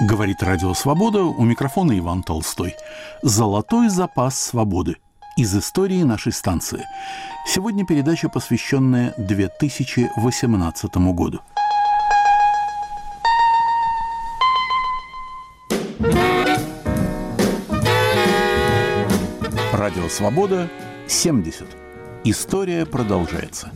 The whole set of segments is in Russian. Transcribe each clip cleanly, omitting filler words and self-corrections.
Говорит Радио Свобода, у микрофона Иван Толстой. «Золотой запас свободы» из истории нашей станции. Сегодня передача, посвященная 2018 году. Радио Свобода, 70. История продолжается.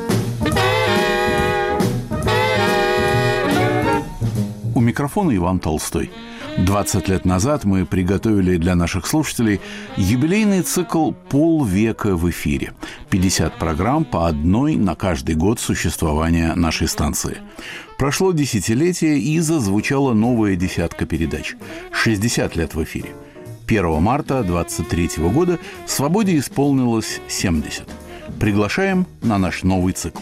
У микрофона Иван Толстой. 20 лет назад мы приготовили для наших слушателей юбилейный цикл «Полвека в эфире». 50 программ по одной на каждый год существования нашей станции. Прошло десятилетие, и зазвучала новая десятка передач. 60 лет в эфире. 1 марта 23 года «Свободе» исполнилось 70. Приглашаем на наш новый цикл.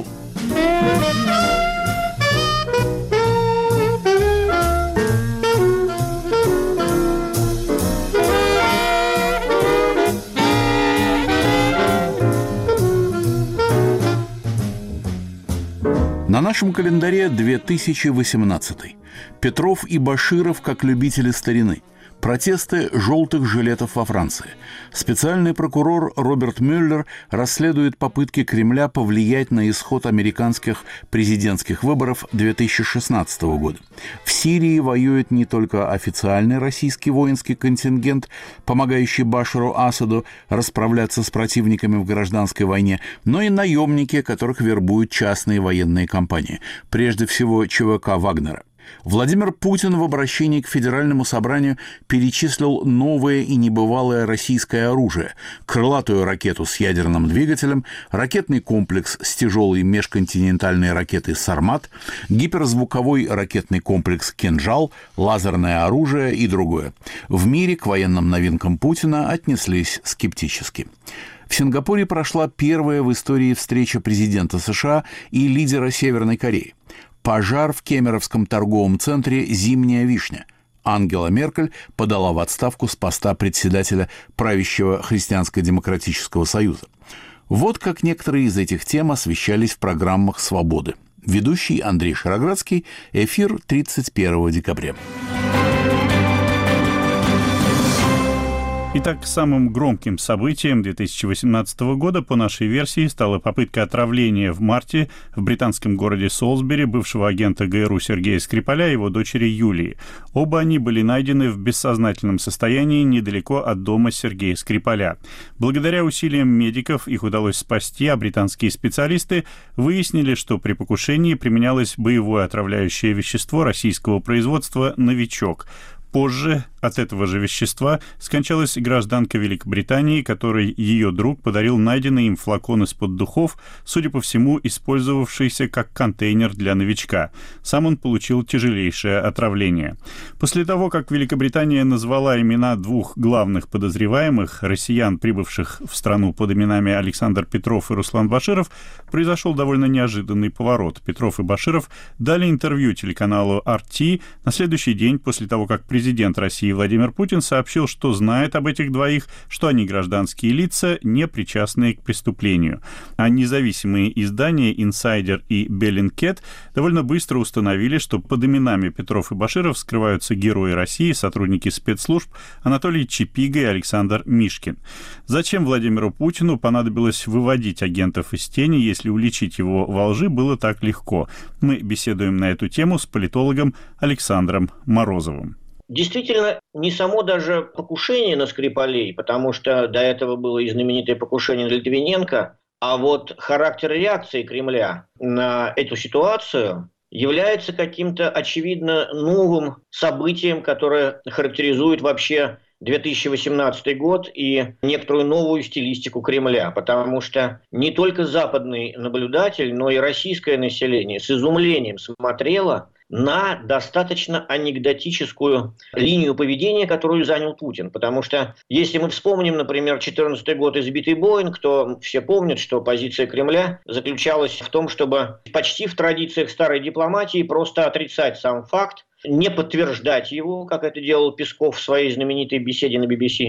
На нашем календаре 2018. Петров и Баширов как любители старины. Протесты желтых жилетов во Франции. Специальный прокурор Роберт Мюллер расследует попытки Кремля повлиять на исход американских президентских выборов 2016 года. В Сирии воюет не только официальный российский воинский контингент, помогающий Башару Асаду расправляться с противниками в гражданской войне, но и наемники, которых вербуют частные военные компании, прежде всего ЧВК Вагнера. Владимир Путин в обращении к Федеральному собранию перечислил новое и небывалое российское оружие: крылатую ракету с ядерным двигателем, ракетный комплекс с тяжелой межконтинентальной ракетой «Сармат», гиперзвуковой ракетный комплекс «Кинжал», лазерное оружие и другое. В мире к военным новинкам Путина отнеслись скептически. В Сингапуре прошла первая в истории встреча президента США и лидера Северной Кореи. Пожар в Кемеровском торговом центре «Зимняя вишня». Ангела Меркель подала в отставку с поста председателя правящего Христианско-демократического союза. Вот как некоторые из этих тем освещались в программах «Свободы». Ведущий Андрей Шароградский. Эфир 31 декабря. Итак, самым громким событием 2018 года по нашей версии стала попытка отравления в марте в британском городе Солсбери бывшего агента ГРУ Сергея Скрипаля и его дочери Юлии. Оба они были найдены в бессознательном состоянии недалеко от дома Сергея Скрипаля. Благодаря усилиям медиков их удалось спасти, а британские специалисты выяснили, что при покушении применялось боевое отравляющее вещество российского производства «Новичок». Позже от этого же вещества скончалась гражданка Великобритании, которой ее друг подарил найденный им флакон из-под духов, судя по всему, использовавшийся как контейнер для новичка. Сам он получил тяжелейшее отравление. После того, как Великобритания назвала имена двух главных подозреваемых, россиян, прибывших в страну под именами Александр Петров и Руслан Баширов, произошел довольно неожиданный поворот. Петров и Баширов дали интервью телеканалу RT на следующий день после того, как президент России Владимир Путин сообщил, что знает об этих двоих, что они гражданские лица, не причастные к преступлению. А независимые издания «Инсайдер» и «Беллинкет» довольно быстро установили, что под именами Петров и Баширов скрываются герои России, сотрудники спецслужб Анатолий Чипига и Александр Мишкин. Зачем Владимиру Путину понадобилось выводить агентов из тени, если уличить его во лжи было так легко? Мы беседуем на эту тему с политологом Александром Морозовым. Действительно, не само даже покушение на Скрипалей, потому что до этого было и знаменитое покушение на Литвиненко, а вот характер реакции Кремля на эту ситуацию является каким-то очевидно новым событием, которое характеризует вообще 2018 год и некоторую новую стилистику Кремля, потому что не только западный наблюдатель, но и российское население с изумлением смотрело на достаточно анекдотическую линию поведения, которую занял Путин. Потому что, если мы вспомним, например, 2014 год избитый Боинг, то все помнят, что позиция Кремля заключалась в том, чтобы почти в традициях старой дипломатии просто отрицать сам факт, не подтверждать его, как это делал Песков в своей знаменитой беседе на BBC,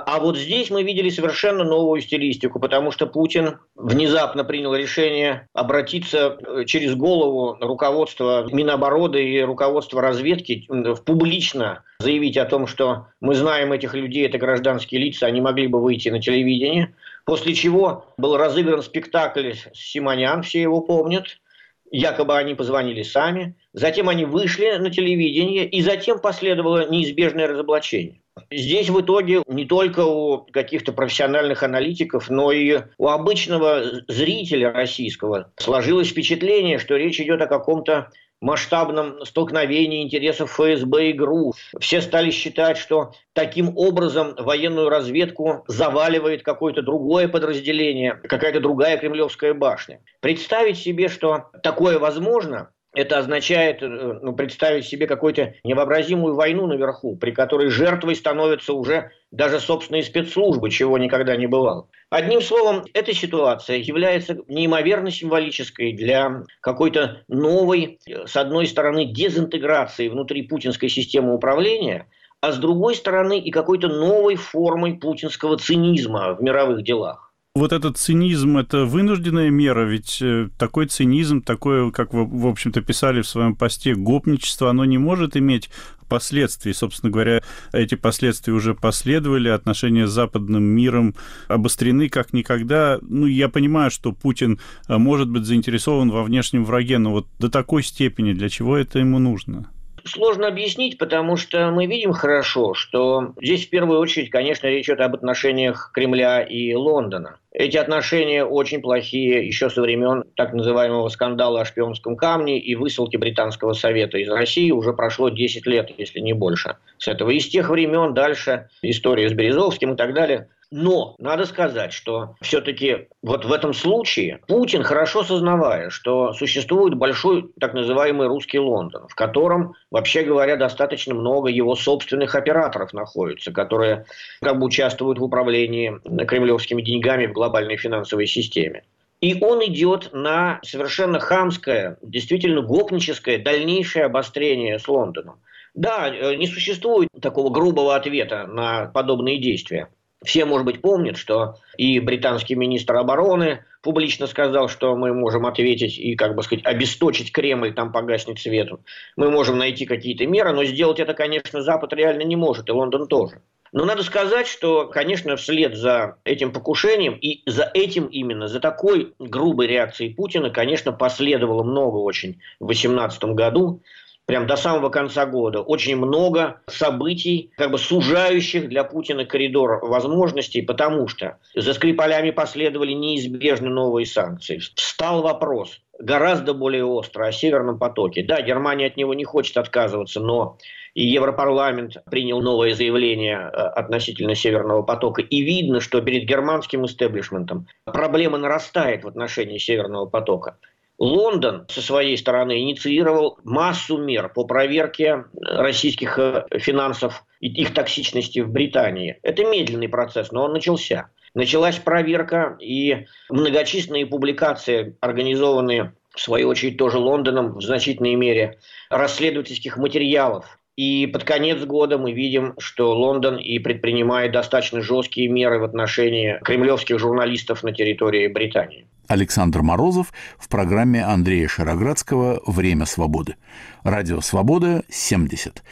А вот здесь мы видели совершенно новую стилистику, потому что Путин внезапно принял решение обратиться через голову руководства Минобороны и руководства разведки, публично заявить о том, что мы знаем этих людей, это гражданские лица, они могли бы выйти на телевидение. После чего был разыгран спектакль Симонян, все его помнят. Якобы они позвонили сами. Затем они вышли на телевидение, и затем последовало неизбежное разоблачение. Здесь в итоге не только у каких-то профессиональных аналитиков, но и у обычного зрителя российского сложилось впечатление, что речь идет о каком-то масштабном столкновении интересов ФСБ и ГРУ. Все стали считать, что таким образом военную разведку заваливает какое-то другое подразделение, какая-то другая кремлевская башня. Представить себе, что такое возможно, это означает представить себе какую-то невообразимую войну наверху, при которой жертвой становятся уже даже собственные спецслужбы, чего никогда не бывало. Одним словом, эта ситуация является неимоверно символической для какой-то новой, с одной стороны, дезинтеграции внутри путинской системы управления, а с другой стороны и какой-то новой формой путинского цинизма в мировых делах. Вот этот цинизм – это вынужденная мера, ведь такой цинизм, такое, как вы, в общем-то, писали в своем посте, гопничество, оно не может иметь последствий. Собственно говоря, эти последствия уже последовали, отношения с западным миром обострены как никогда. Я понимаю, что Путин может быть заинтересован во внешнем враге, но вот до такой степени для чего это ему нужно? Сложно объяснить, потому что мы видим хорошо, что здесь в первую очередь, конечно, речь идет об отношениях Кремля и Лондона. Эти отношения очень плохие еще со времен так называемого скандала о шпионском камне и высылки Британского совета из России. Уже прошло 10 лет, если не больше, с этого. И с тех времен дальше история с Березовским и так далее. Но надо сказать, что все-таки вот в этом случае Путин, хорошо сознавая, что существует большой так называемый русский Лондон, в котором, вообще говоря, достаточно много его собственных операторов находится, которые участвуют в управлении кремлевскими деньгами в глобальной финансовой системе. И он идет на совершенно хамское, действительно гопническое дальнейшее обострение с Лондоном. Да, не существует такого грубого ответа на подобные действия. Все, может быть, помнят, что и британский министр обороны публично сказал, что мы можем ответить и, обесточить Кремль, там погаснет свет. Мы можем найти какие-то меры, но сделать это, конечно, Запад реально не может, и Лондон тоже. Но надо сказать, что, конечно, вслед за этим покушением и за этим именно, за такой грубой реакцией Путина, конечно, последовало много очень в 2018 году. Прям до самого конца года очень много событий, сужающих для Путина коридор возможностей, потому что за Скрипалями последовали неизбежно новые санкции. Встал вопрос гораздо более остро о Северном потоке. Да, Германия от него не хочет отказываться, но и Европарламент принял новое заявление относительно Северного потока. И видно, что перед германским истеблишментом проблема нарастает в отношении Северного потока. Лондон со своей стороны инициировал массу мер по проверке российских финансов и их токсичности в Британии. Это медленный процесс, но он начался. Началась проверка и многочисленные публикации, организованные в свою очередь тоже Лондоном в значительной мере, расследовательских материалов. И под конец года мы видим, что Лондон и предпринимает достаточно жесткие меры в отношении кремлевских журналистов на территории Британии. Александр Морозов в программе Андрея Шароградского «Время свободы». Радио «Свобода» 70.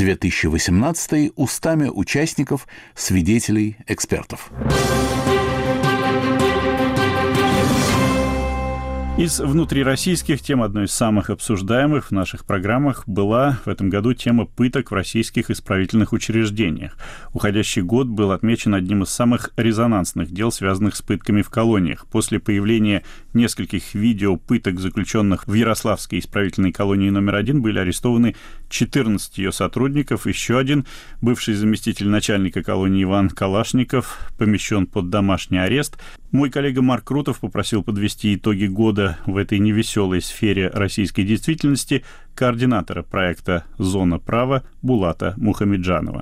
2018 устами участников, свидетелей, экспертов. Из внутрироссийских тем одной из самых обсуждаемых в наших программах была в этом году тема пыток в российских исправительных учреждениях. Уходящий год был отмечен одним из самых резонансных дел, связанных с пытками в колониях. После появления нескольких видео пыток заключенных в Ярославской исправительной колонии номер 1 были арестованы 14 ее сотрудников. Еще один, бывший заместитель начальника колонии Иван Калашников, помещен под домашний арест. Мой коллега Марк Крутов попросил подвести итоги года в этой невеселой сфере российской действительности координатора проекта «Зона права» Булата Мухамеджанова.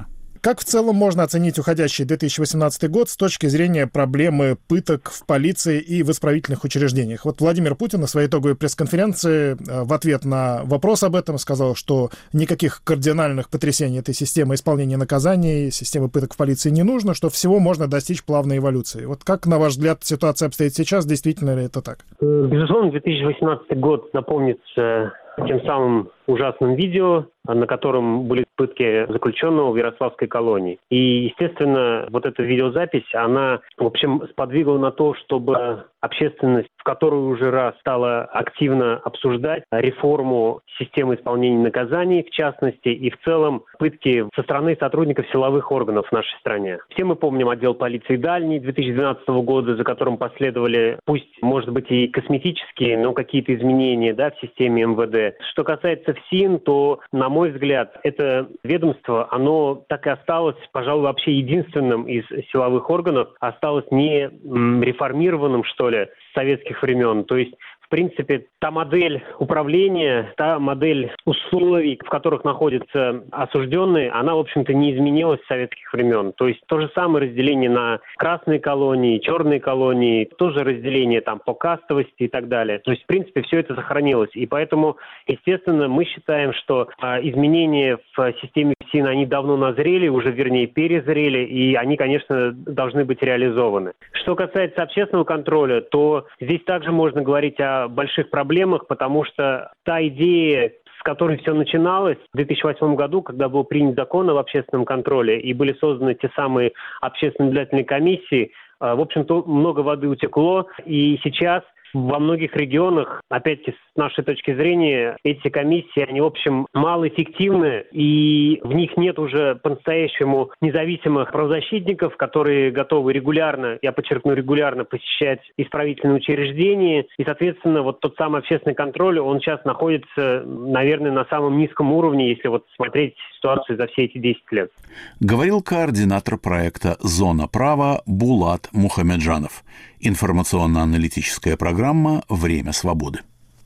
Как в целом можно оценить уходящий 2018 год с точки зрения проблемы пыток в полиции и в исправительных учреждениях? Вот Владимир Путин на своей итоговой пресс-конференции в ответ на вопрос об этом сказал, что никаких кардинальных потрясений этой системы исполнения наказаний, системы пыток в полиции не нужно, что всего можно достичь плавной эволюции. Вот как, на ваш взгляд, ситуация обстоит сейчас? Действительно ли это так? Безусловно, 2018 год напомнится тем самым ужасным видео, на котором были пытки заключенного в Ярославской колонии. И, естественно, вот эта видеозапись, она, в общем, сподвигла на то, чтобы общественность в которую уже раз стала активно обсуждать реформу системы исполнения наказаний, в частности, и в целом пытки со стороны сотрудников силовых органов в нашей стране. Все мы помним отдел полиции «Дальний» 2012 года, за которым последовали, пусть, может быть, и косметические, но какие-то изменения, в системе МВД. Что касается ФСИН, то, на мой взгляд, это ведомство, оно так и осталось, пожалуй, вообще единственным из силовых органов, осталось не реформированным, что ли, с советских времен. То есть, в принципе, та модель управления, та модель условий, в которых находятся осужденные, она, в общем-то, не изменилась с советских времен. То есть то же самое разделение на красные колонии, черные колонии, тоже разделение по кастовости и так далее. То есть, в принципе, все это сохранилось. И поэтому, естественно, мы считаем, что изменения в системе ФСИН, они давно назрели, уже, вернее, перезрели, и они, конечно, должны быть реализованы. Что касается общественного контроля, то здесь также можно говорить о больших проблемах, потому что та идея, с которой все начиналось в 2008 году, когда был принят закон об общественном контроле и были созданы те самые общественные наблюдательные комиссии, в общем-то, много воды утекло, и сейчас во многих регионах, опять-таки, с нашей точки зрения, эти комиссии, они, в общем, малоэффективны, и в них нет уже по-настоящему независимых правозащитников, которые готовы регулярно, я подчеркну, регулярно посещать исправительные учреждения. И, соответственно, вот тот самый общественный контроль, он сейчас находится, наверное, на самом низком уровне, если вот смотреть ситуацию за все эти 10 лет. Говорил координатор проекта «Зона права» Булат Мухамеджанов. Информационно-аналитическая программа «Время свободы».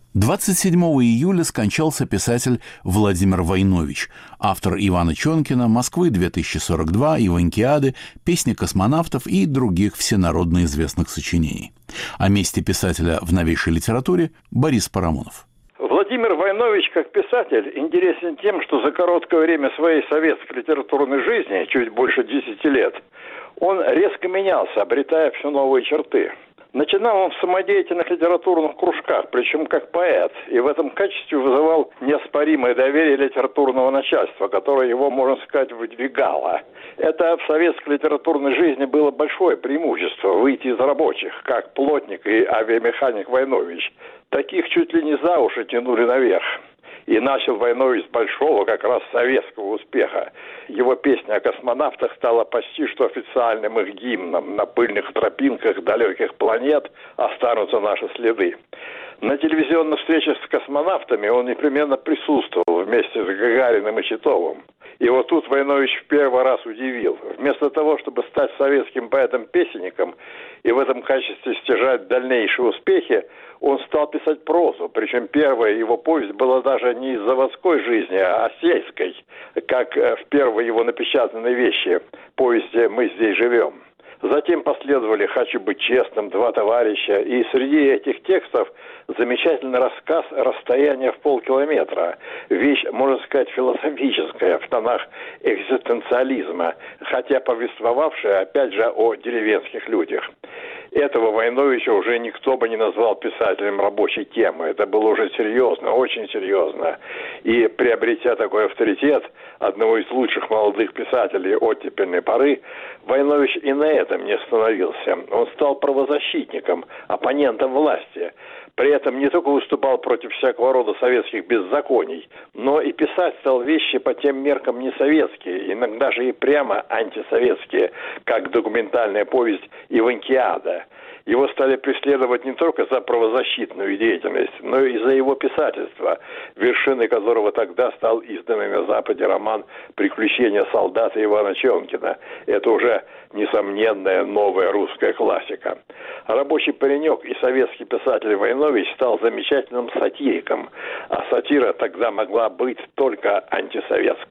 27 июля скончался писатель Владимир Войнович, автор Ивана Чонкина, «Москвы-2042», «Иванькиады», «Песни космонавтов» и других всенародно известных сочинений. О месте писателя в новейшей литературе Борис Парамонов. Владимир Войнович, как писатель, интересен тем, что за короткое время своей советской литературной жизни, чуть больше 10 лет, он резко менялся, обретая все новые черты. Начинал он в самодеятельных литературных кружках, причем как поэт, и в этом качестве вызывал неоспоримое доверие литературного начальства, которое его, можно сказать, выдвигало. Это в советской литературной жизни было большое преимущество – выйти из рабочих, как плотник и авиамеханик Войнович. Таких чуть ли не за уши тянули наверх. И начал Войнович с большого, как раз советского успеха. Его песня о космонавтах стала почти что официальным их гимном. На пыльных тропинках далеких планет останутся наши следы. На телевизионных встречах с космонавтами он непременно присутствовал вместе с Гагариным и Титовым. И вот тут Войнович в первый раз удивил. Вместо того, чтобы стать советским поэтом-песенником и в этом качестве стяжать дальнейшие успехи, он стал писать прозу. Причем первая его повесть была даже не из заводской жизни, а сельской, как в первой его напечатанной вещи повести «Мы здесь живем». Затем последовали «Хочу быть честным», «Два товарища». И среди этих текстов замечательный рассказ «Расстояние в полкилометра». Вещь, можно сказать, философическая, в тонах экзистенциализма, хотя повествовавшая, опять же, о деревенских людях. Этого Войновича уже никто бы не назвал писателем рабочей темы. Это было уже серьезно, очень серьезно. И приобретя такой авторитет одного из лучших молодых писателей оттепельной поры, Войнович и на этом не остановился. Он стал правозащитником, оппонентом власти. При этом не только выступал против всякого рода советских беззаконий, но и писать стал вещи по тем меркам не советские, иногда же и прямо антисоветские, как документальная повесть «Иванькиада». Его стали преследовать не только за правозащитную деятельность, но и за его писательство, вершиной которого тогда стал изданный на Западе роман «Приключения солдата» Ивана Чонкина. Это уже несомненная новая русская классика. Рабочий паренек и советский писатель Войнович стал замечательным сатириком, а сатира тогда могла быть только антисоветской.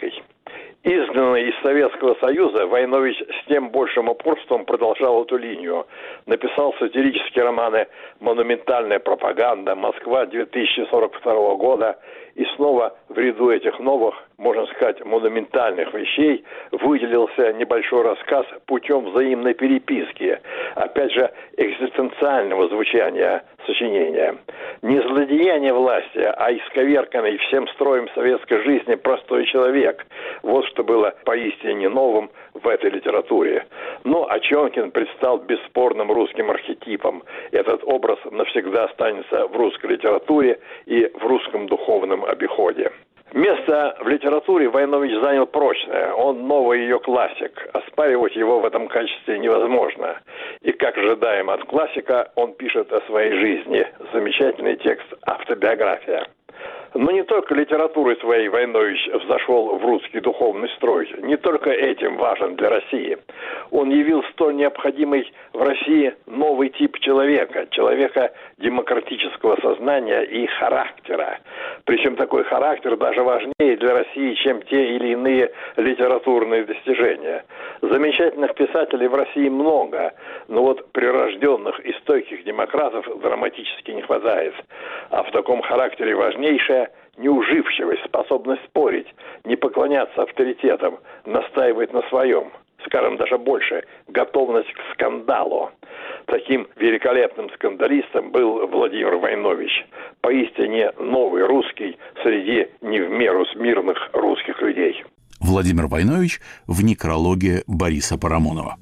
Изгнанный из Советского Союза, Войнович с тем большим упорством продолжал эту линию. Написал сатирические романы «Монументальная пропаганда», «Москва 2042 года». И снова в ряду этих новых, можно сказать, монументальных вещей выделился небольшой рассказ «Путем взаимной переписки». Опять же, экзистенциального звучания сочинения. Не злодеяние власти, а исковерканный всем строем советской жизни простой человек. Вот что было поистине новым в этой литературе. Но Очонкин предстал бесспорным русским архетипом. Этот образ навсегда останется в русской литературе и в русском духовном обиходе. Место в литературе Войнович занял прочное. Он новый ее классик. Оспаривать его в этом качестве невозможно. И, как ожидаем от классика, он пишет о своей жизни. Замечательный текст «Автобиография». Но не только литературой своей Войнович взошел в русский духовный строй. Не только этим важен для России. Он явил столь необходимый в России новый тип человека. Человека демократического сознания и характера. Причем такой характер даже важнее для России, чем те или иные литературные достижения. Замечательных писателей в России много, но вот прирожденных и стойких демократов драматически не хватает. А в таком характере важнейшая неуживчивость, способность спорить, не поклоняться авторитетам, настаивать на своем. Скажем, даже больше, готовность к скандалу. Таким великолепным скандалистом был Владимир Войнович. Поистине новый русский среди не в меру смирных русских людей. Владимир Войнович в некрологе Бориса Парамонова.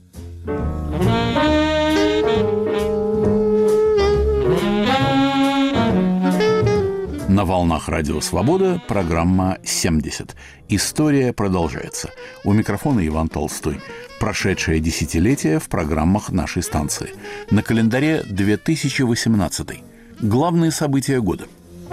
На волнах Радио Свобода программа «70». История продолжается. У микрофона Иван Толстой. Прошедшее десятилетие в программах нашей станции. На календаре 2018. Главные события года.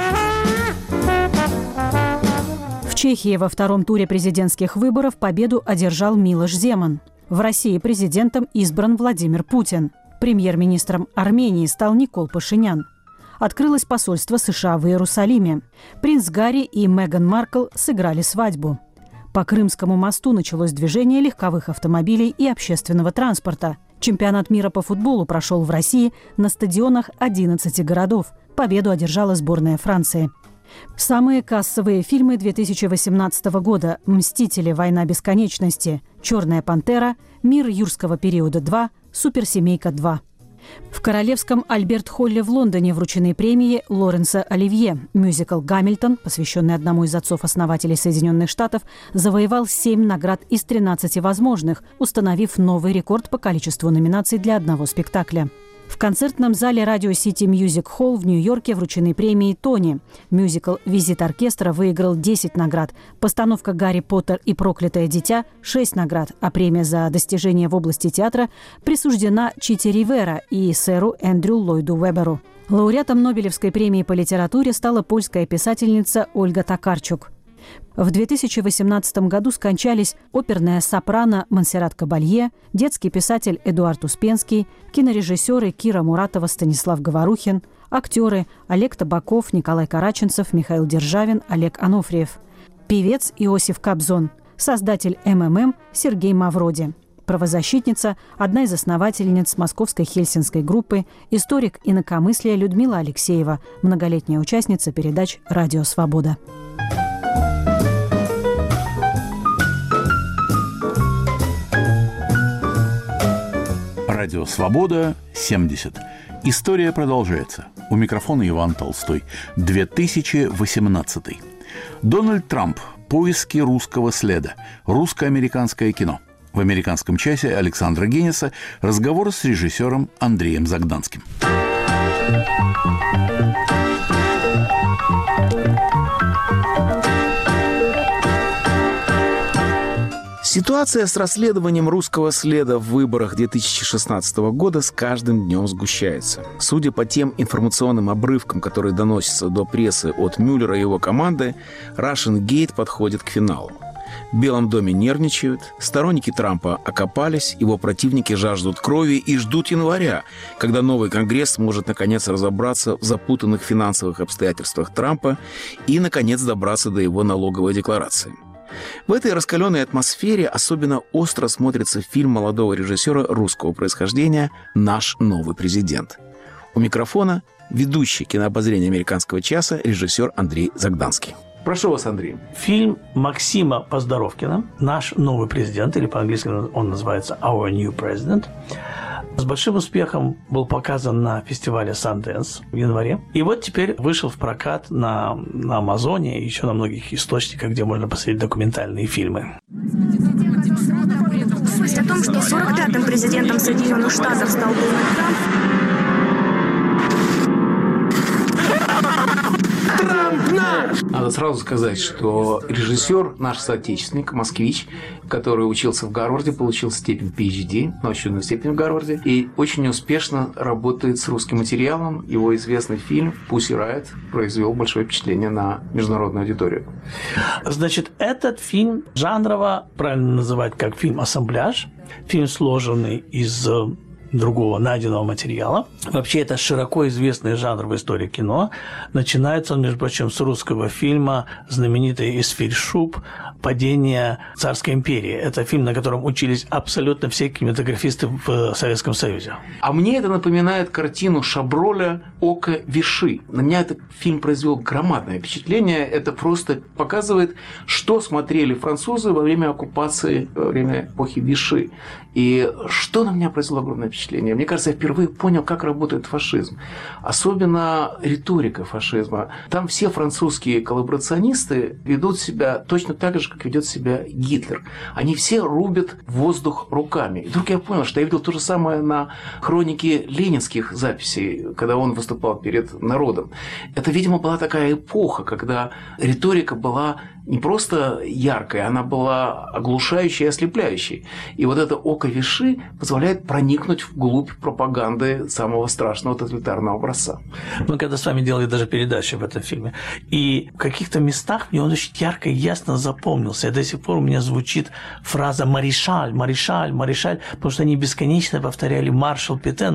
В Чехии во втором туре президентских выборов победу одержал Милош Земан. В России президентом избран Владимир Путин. Премьер-министром Армении стал Никол Пашинян. Открылось посольство США в Иерусалиме. Принц Гарри и Меган Маркл сыграли свадьбу. По Крымскому мосту началось движение легковых автомобилей и общественного транспорта. Чемпионат мира по футболу прошел в России на стадионах 11 городов. Победу одержала сборная Франции. Самые кассовые фильмы 2018 года: «Мстители. Война бесконечности», «Черная пантера», «Мир юрского периода 2», «Суперсемейка 2». В Королевском Альберт-Холле в Лондоне вручены премии Лоренса Оливье. Мюзикл «Гамильтон», посвященный одному из отцов-основателей Соединенных Штатов, завоевал 7 наград из 13 возможных, установив новый рекорд по количеству номинаций для одного спектакля. В концертном зале Radio City Music Hall в Нью-Йорке вручены премии «Тони». Мюзикл «Визит оркестра» выиграл 10 наград. Постановка «Гарри Поттер и проклятое дитя» – 6 наград, а премия за достижения в области театра присуждена Чите Ривера и сэру Эндрю Ллойду Уэберу. Лауреатом Нобелевской премии по литературе стала польская писательница Ольга Токарчук. В 2018 году скончались оперная сопрано Монсеррат Кабалье, детский писатель Эдуард Успенский, кинорежиссеры Кира Муратова, Станислав Говорухин, актеры Олег Табаков, Николай Караченцев, Михаил Державин, Олег Анофриев, певец Иосиф Кобзон, создатель МММ Сергей Мавроди, правозащитница, одна из основательниц Московской Хельсинской группы, историк инакомыслия Людмила Алексеева, многолетняя участница передач «Радио Свобода». Радио Свобода, 70. История продолжается. У микрофона Иван Толстой. 2018. Дональд Трамп. Поиски русского следа. Русско-американское кино. В «Американском часе» Александра Генеса разговор с режиссером Андреем Загданским. Ситуация с расследованием русского следа в выборах 2016 года с каждым днем сгущается. Судя по тем информационным обрывкам, которые доносятся до прессы от Мюллера и его команды, Russian Gate подходит к финалу. В Белом доме нервничают, сторонники Трампа окопались, его противники жаждут крови и ждут января, когда новый Конгресс сможет наконец разобраться в запутанных финансовых обстоятельствах Трампа и наконец добраться до его налоговой декларации. В этой раскаленной атмосфере особенно остро смотрится фильм молодого режиссера русского происхождения «Наш новый президент». У микрофона ведущий кинообозрения «Американского часа» режиссер Андрей Загданский. Прошу вас, Андрей. Фильм Максима Поздоровкина «Наш новый президент», или по-английски он называется «Our New President», с большим успехом был показан на фестивале Sundance в январе. И вот теперь вышел в прокат на Амазоне и еще на многих источниках, где можно посмотреть документальные фильмы. Новость о том, что 45-м президентом Соединенных Штатов стал Дональд Трамп. Надо сразу сказать, что режиссер, наш соотечественник, москвич, который учился в Гарварде, получил степень PhD, научную степень в Гарварде, и очень успешно работает с русским материалом. Его известный фильм «Pussy Riot» произвел большое впечатление на международную аудиторию. Значит, этот фильм жанрово, правильно называть как фильм-ассамбляж, фильм, сложенный из другого найденного материала. Вообще, это широко известный жанр в истории кино. Начинается он, между прочим, с русского фильма знаменитый «Эсфирь Шуб. Падение Царской империи». Это фильм, на котором учились абсолютно все кинематографисты в Советском Союзе. А мне это напоминает картину Шаброля «Око Виши». На меня этот фильм произвел громадное впечатление. Это просто показывает, что смотрели французы во время оккупации, во время эпохи Виши. И что на меня произвело огромное впечатление. Мне кажется, я впервые понял, как работает фашизм. Особенно риторика фашизма. Там все французские коллаборационисты ведут себя точно так же, как ведет себя Гитлер. Они все рубят воздух руками. И вдруг я понял, что я видел то же самое на хронике ленинских записей, когда он выступал перед народом. Это, видимо, была такая эпоха, когда риторика была не просто яркой, она была оглушающей и ослепляющей. И вот это око Виши позволяет проникнуть вглубь пропаганды самого страшного тоталитарного образца. Мы когда с вами делали даже передачу в этом фильме, и в каких-то местах мне он очень ярко и ясно запомнился. И до сих пор у меня звучит фраза «маршаль, маршаль, маршаль», потому что они бесконечно повторяли «маршал Петен»,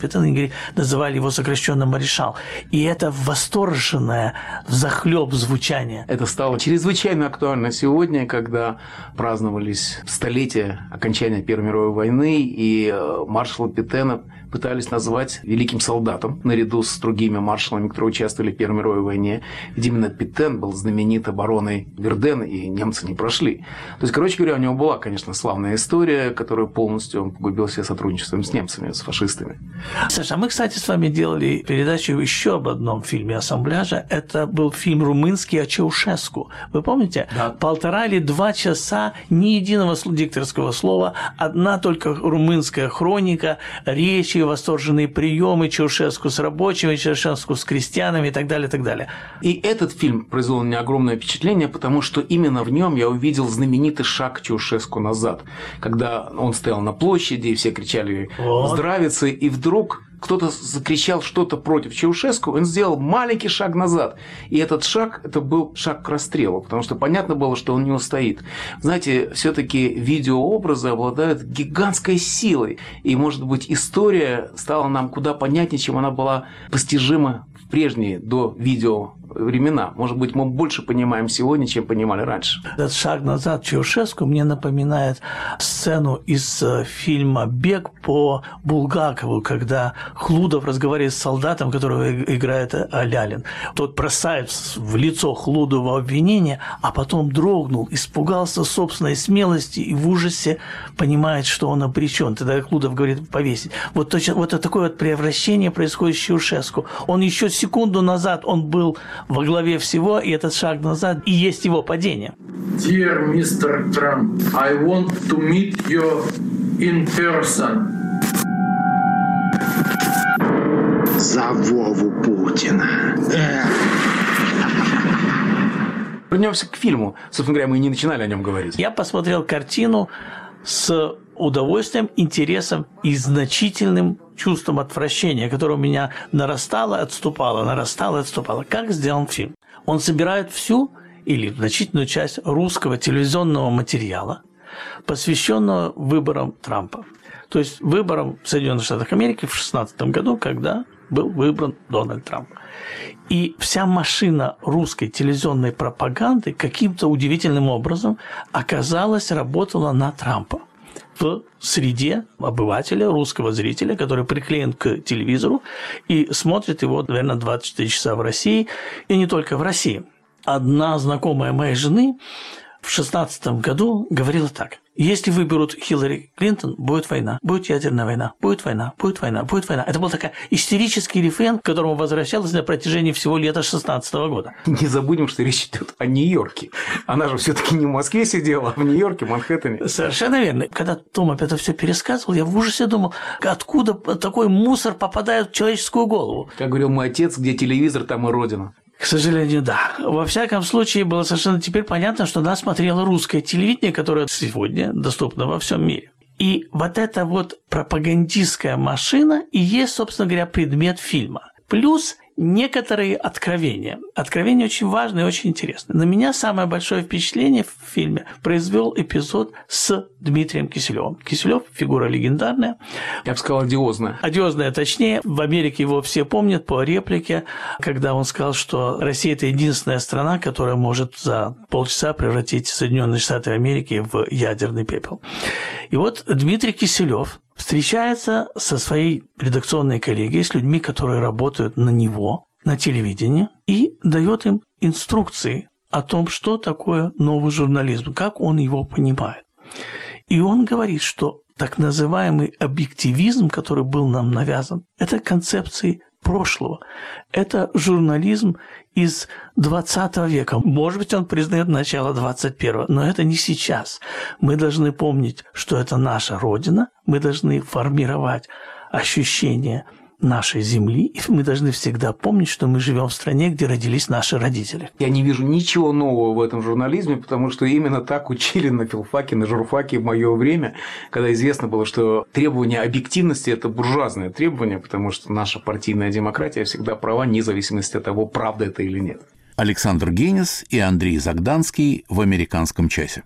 и называли его сокращенно «маршал». И это восторженное взахлёб звучание. Это стало чрезвычайно актуально сегодня, когда праздновались столетия окончания Первой мировой войны, и маршала Петена пытались назвать великим солдатом наряду с другими маршалами, которые участвовали в Первой мировой войне. Ведь именно Петен был знаменит обороной Вердена, и немцы не прошли. То есть, короче говоря, у него была, конечно, славная история, которую полностью он погубил себе сотрудничеством с немцами, с фашистами. Саша, мы, кстати, с вами делали передачу еще об одном фильме ассамбляжа. Это был фильм румынский о Чаушеску. Вы помните? Да. 1,5 или 2 часа ни единого дикторского слова, одна только румынская хроника, речи, восторженные приемы Чаушеску с рабочими, Чаушеску с крестьянами и так далее, и так далее. И этот фильм произвел на меня огромное впечатление, потому что именно в нем я увидел знаменитый шаг Чаушеску назад, когда он стоял на площади, и все кричали «Здравицы», и вдруг кто-то закричал что-то против Чаушеску, он сделал маленький шаг назад. И этот шаг, это был шаг к расстрелу, потому что понятно было, что он не устоит. Знаете, все-таки видеообразы обладают гигантской силой. И, может быть, история стала нам куда понятнее, чем она была постижима в прежние до видео времена. Может быть, мы больше понимаем сегодня, чем понимали раньше. Этот шаг назад Чаушеску мне напоминает сцену из фильма «Бег» по Булгакову, когда Хлудов разговаривает с солдатом, которого играет Лялин. Тот бросает в лицо Хлудову обвинение, а потом дрогнул, испугался собственной смелости и в ужасе понимает, что он обречен. Тогда Хлудов говорит повесить. Вот точно вот такое вот превращение происходит с Чаушеску. Он еще секунду назад он был во главе всего, и этот шаг назад и есть его падение. Dear Mr. Trump, I want to meet you in person. За Вову Путина. Вернемся к фильму. Собственно говоря, мы и не начинали о нем говорить. Я посмотрел картину с удовольствием, интересом и значительным чувством отвращения, которое у меня нарастало, отступало. Как сделан фильм? Он собирает всю или значительную часть русского телевизионного материала, посвященного выборам Трампа. То есть выборам в Соединенных Штатах Америки в 2016 году, когда был выбран Дональд Трамп. И вся машина русской телевизионной пропаганды каким-то удивительным образом работала на Трампа в среде обывателя, русского зрителя, который приклеен к телевизору и смотрит его, наверное, 24 часа в России, и не только в России. Одна знакомая моей жены в 2016 году говорила так: если выберут Хиллари Клинтон, будет война, будет ядерная война, будет война, будет война, будет война. Это был такой истерический рефрен, к которому возвращалась на протяжении всего лета 2016 года. Не забудем, что речь идет о Нью-Йорке. Она же все-таки не в Москве сидела, а в Нью-Йорке, Манхэттене. Совершенно верно. Когда Тома это все пересказывал, я в ужасе думал, откуда такой мусор попадает в человеческую голову. Как говорил мой отец, где телевизор, там и родина. К сожалению, да. Во всяком случае, было совершенно теперь понятно, что нас смотрело русское телевидение, которое сегодня доступно во всем мире. И вот эта вот пропагандистская машина и есть, собственно говоря, предмет фильма. Плюс некоторые откровения. Откровения очень важные и очень интересные. На меня самое большое впечатление в фильме произвел эпизод с Дмитрием Киселевым. Киселев – фигура легендарная. Я бы сказал, одиозная. Одиозная, точнее. В Америке его все помнят по реплике, когда он сказал, что Россия – это единственная страна, которая может за полчаса превратить Соединенные Штаты Америки в ядерный пепел. И вот Дмитрий Киселев встречается со своей редакционной коллегией, с людьми, которые работают на него, на телевидении, и дает им инструкции о том, что такое новый журнализм, как он его понимает. И он говорит, что так называемый объективизм, который был нам навязан, это концепции прошлого. Это журнализм из 20 века. Может быть, он признает начало 21-го, но это не сейчас. Мы должны помнить, что это наша Родина, мы должны формировать ощущение нашей земли, и мы должны всегда помнить, что мы живем в стране, где родились наши родители. Я не вижу ничего нового в этом журнализме, потому что именно так учили на филфаке, на журфаке в мое время, когда известно было, что требование объективности – это буржуазное требование, потому что наша партийная демократия всегда права, вне зависимости от того, правда это или нет. Александр Генис и Андрей Загданский в «Американском часе».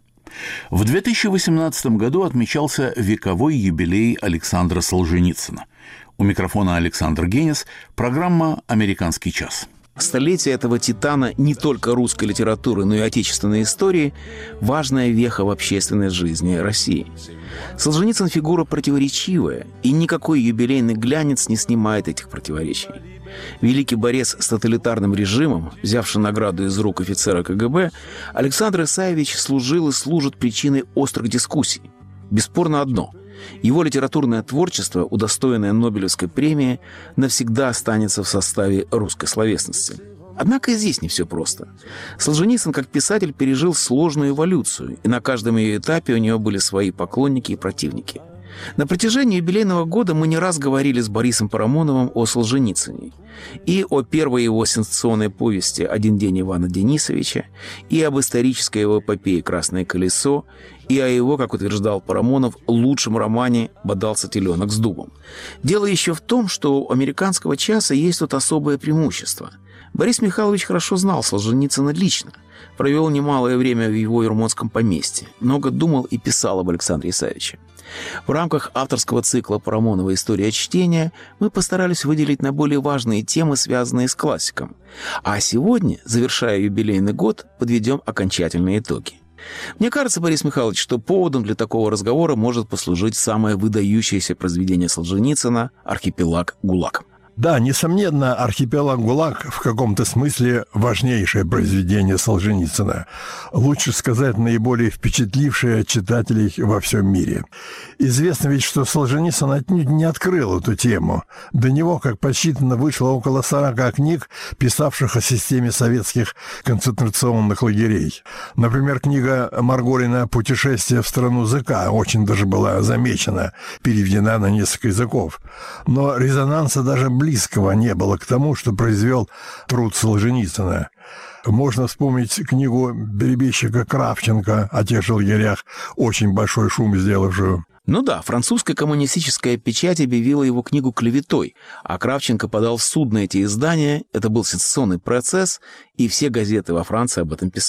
В 2018 году отмечался вековой юбилей Александра Солженицына. У микрофона Александр Генис, программа «Американский час». Столетие этого титана не только русской литературы, но и отечественной истории – важная веха в общественной жизни России. Солженицын – фигура противоречивая, и никакой юбилейный глянец не снимает этих противоречий. Великий борец с тоталитарным режимом, взявший награду из рук офицера КГБ, Александр Исаевич служил и служит причиной острых дискуссий. Бесспорно одно – его литературное творчество, удостоенное Нобелевской премии, навсегда останется в составе русской словесности. Однако и здесь не все просто. Солженицын, как писатель, пережил сложную эволюцию, и на каждом ее этапе у него были свои поклонники и противники. На протяжении юбилейного года мы не раз говорили с Борисом Парамоновым о Солженицыне. И о первой его сенсационной повести «Один день Ивана Денисовича», и об исторической его эпопее «Красное колесо», и о его, как утверждал Парамонов, лучшем романе «Бодался теленок с дубом». Дело еще в том, что у «Американского часа» есть тут особое преимущество. Борис Михайлович хорошо знал Солженицына лично, провел немалое время в его ирмонском поместье, много думал и писал об Александре Исаевиче. В рамках авторского цикла Парамонова «История чтения» мы постарались выделить наиболее важные темы, связанные с классиком. А сегодня, завершая юбилейный год, подведем окончательные итоги. Мне кажется, Борис Михайлович, что поводом для такого разговора может послужить самое выдающееся произведение Солженицына «Архипелаг ГУЛАГ». Да, несомненно, «Архипелаг ГУЛАГ» в каком-то смысле важнейшее произведение Солженицына. Лучше сказать, наиболее впечатлившее читателей во всем мире. Известно ведь, что Солженицын отнюдь не открыл эту тему. До него, как подсчитано, вышло около 40 книг, писавших о системе советских концентрационных лагерей. Например, книга Марголина «Путешествие в страну ЗК» очень даже была замечена, переведена на несколько языков. Но резонанса даже близкого не было к тому, что произвел труд Солженицына. Можно вспомнить книгу перебежчика Кравченко о тех же лагерях, очень большой шум сделавшую. Ну да, французская коммунистическая печать объявила его книгу клеветой, а Кравченко подал в суд на эти издания. Это был сенсационный процесс, и все газеты во Франции об этом писали.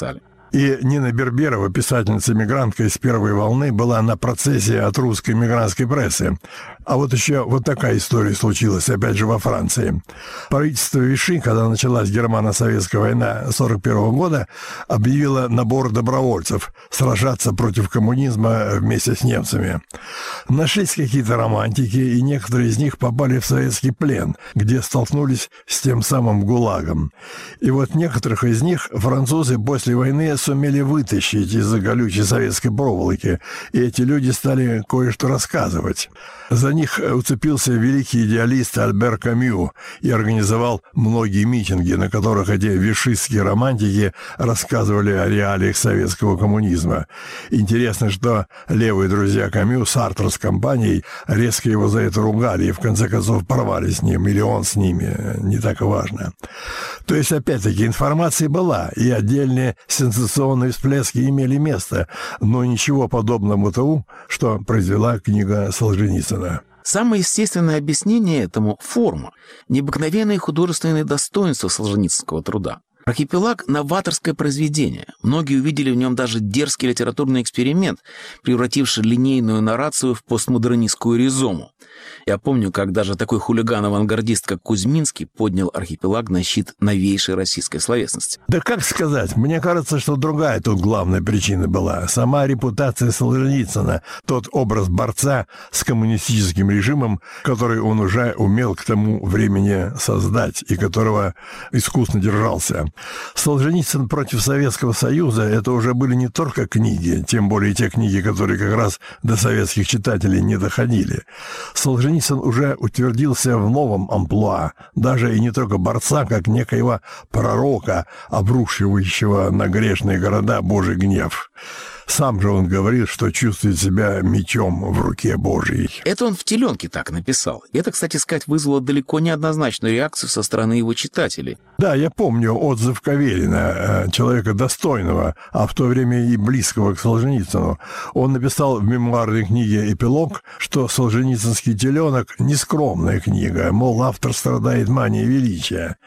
И Нина Берберова, писательница-мигрантка из первой волны, была на процессе от русской мигрантской прессы. А вот еще вот такая история случилась, опять же, во Франции. Правительство Виши, когда началась германо-советская война 1941 года, объявило набор добровольцев сражаться против коммунизма вместе с немцами. Нашлись какие-то романтики, и некоторые из них попали в советский плен, где столкнулись с тем самым ГУЛАГом. И вот некоторых из них французы после войны сумели вытащить из-за колючей советской проволоки, и эти люди стали кое-что рассказывать. За них уцепился великий идеалист Альбер Камю и организовал многие митинги, на которых эти вишистские романтики рассказывали о реалиях советского коммунизма. Интересно, что левые друзья Камю, Сартр с компанией, резко его за это ругали и в конце концов порвали с ним, или он с ними, не так и важно. То есть, опять-таки, информация была, и отдельные сенсационные всплески имели место, но ничего подобного тому, что произвела книга Солженицына. Самое естественное объяснение этому — форма, необыкновенные художественные достоинства солженицынского труда. «Архипелаг» — новаторское произведение. Многие увидели в нем даже дерзкий литературный эксперимент, превративший линейную наррацию в постмодернистскую ризому. Я помню, как даже такой хулиган-авангардист, как Кузьминский, поднял «Архипелаг» на щит новейшей российской словесности. Да как сказать, мне кажется, что другая тут главная причина была. Сама репутация Солженицына, тот образ борца с коммунистическим режимом, который он уже умел к тому времени создать и которого искусно держался. Солженицын против Советского Союза — это уже были не только книги, тем более те книги, которые как раз до советских читателей не доходили. Солженицын уже утвердился в новом амплуа, даже и не только борца, как некоего пророка, обрушивающего на грешные города Божий гнев. Сам же он говорит, что чувствует себя мечом в руке Божьей. Это он в «Теленке» так написал. Это, кстати сказать, вызвало далеко не однозначную реакцию со стороны его читателей. Да, я помню отзыв Каверина, человека достойного, а в то время и близкого к Солженицыну. Он написал в мемуарной книге «Эпилог», что солженицынский «Теленок» — нескромная книга, мол, автор страдает манией величия.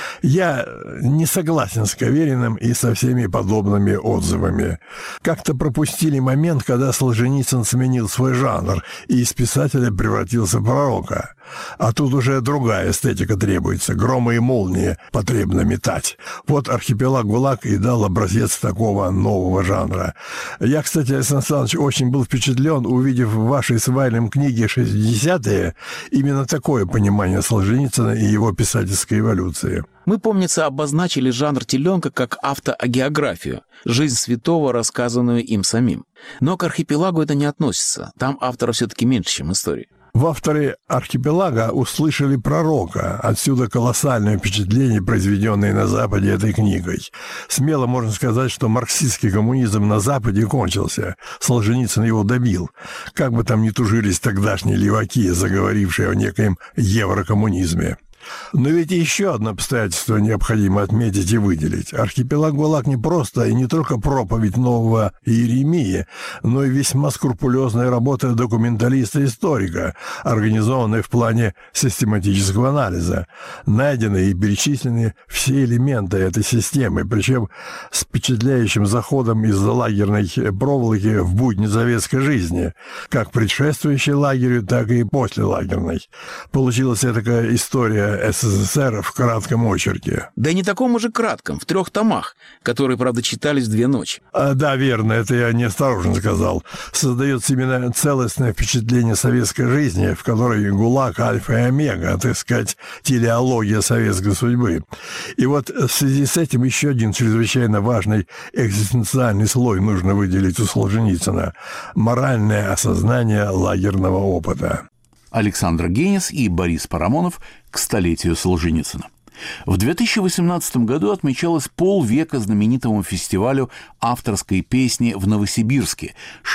Я не согласен с Кавериным и со всеми подобными отзывами. Как-то пропустили момент, когда Солженицын сменил свой жанр и из писателя превратился в пророка. А тут уже другая эстетика требуется, громы и молнии потребно метать. Вот «Архипелаг ГУЛАГ» и дал образец такого нового жанра. Я, кстати, Александр Александрович, очень был впечатлен, увидев в вашей с Вайлем книге «60-е» именно такое понимание Солженицына и его писательской эволюции. Мы, помнится, обозначили жанр «Теленка» как автоагеографию, жизнь святого, рассказанную им самим. Но к «Архипелагу» это не относится. Там автора все-таки меньше, чем истории. В авторе «Архипелага» услышали пророка. Отсюда колоссальное впечатление, произведенное на Западе этой книгой. Смело можно сказать, что марксистский коммунизм на Западе кончился. Солженицын его добил. Как бы там ни тужились тогдашние леваки, заговорившие о некоем еврокоммунизме. Но ведь еще одно обстоятельство необходимо отметить и выделить. «Архипелаг ГУЛАГ» не просто и не только проповедь нового Иеремии, но и весьма скрупулезная работа документалиста-историка, организованная в плане систематического анализа. Найдены и перечислены все элементы этой системы, причем с впечатляющим заходом из-за лагерной проволоки в будни советской жизни, как предшествующей лагерю, так и послелагерной. Получилась такая история СССР в кратком очерке. Да и не таком уже кратком, в 3 томах, которые, правда, читались в 2 ночи. Да, верно, это я неосторожно сказал. Создается именно целостное впечатление советской жизни, в которой ГУЛАГ, альфа и омега, так сказать, телеология советской судьбы. И вот в связи с этим еще один чрезвычайно важный экзистенциальный слой нужно выделить у Солженицына – моральное осознание лагерного опыта. Александр Генис и Борис Парамонов к столетию Солженицына. В 2018 году отмечалось полвека знаменитому фестивалю авторской песни в Новосибирске